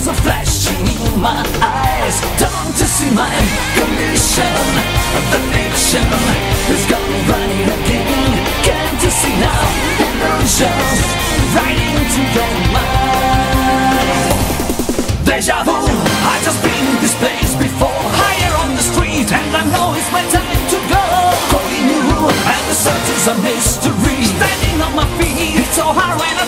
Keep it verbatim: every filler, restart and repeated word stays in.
Stars are flashing in my eyes. Don't you see my condition? The fiction is gone running again. Can't you see now? Illusions right into your mind. Deja vu, I just been in this place before. Higher on the street, and I know it's my time to go. Calling you, and the search is a mystery. Standing on my feet, it's so hard when I